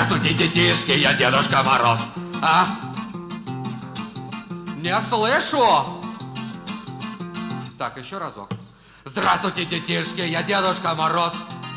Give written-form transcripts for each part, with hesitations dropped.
Здравствуйте, детишки, я Дедушка Мороз. А? Не слышу. Так, еще разок. Здравствуйте, детишки, я Дедушка Мороз.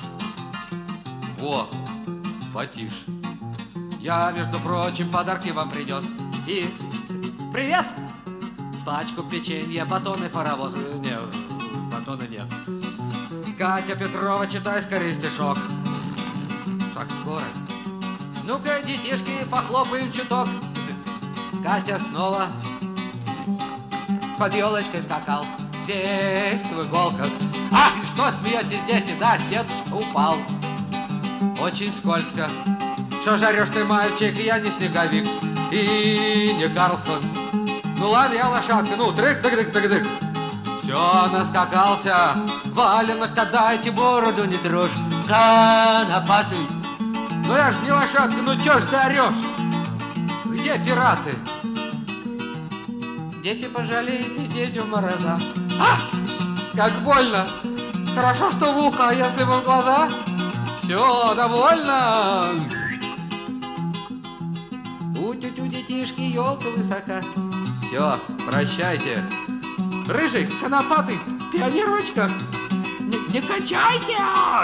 Во, потише. Я, между прочим, подарки вам принес. И привет! Тачку, печенье, батоны, паровозы. Нет, батона нет. Катя Петрова, читай скорее стишок. Так скоро. Ну-ка, детишки, похлопаем чуток. Катя снова под елочкой скакал, весь в иголках. Ах, что смеетесь, дети? Да, дедушка упал. Очень скользко. Что жарешь ты, мальчик? Я не снеговик и не Карлсон. Ну ладно, я лошадка. Ну, дрык-дык-дык-дык-дык. Все, наскакался. Валенок отдайте, бороду не трожь. Конопатый. Ну я ж не лошадка, ну чё ж ты орёшь? Где пираты? Дети, пожалейте дядю Мороза. А! Как больно! Хорошо, что в ухо, а если бы в глаза? Все, довольно! У тетю детишки елка высока. Все, прощайте. Рыжий, конопатый, пионер в очках. Не качайте!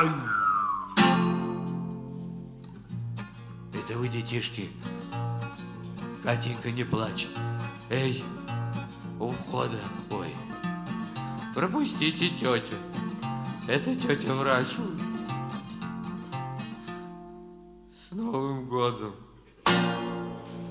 Это вы, детишки. Катенька, не плачь. Эй, у входа, ой, пропустите тетю. Это тетя врач. С Новым годом.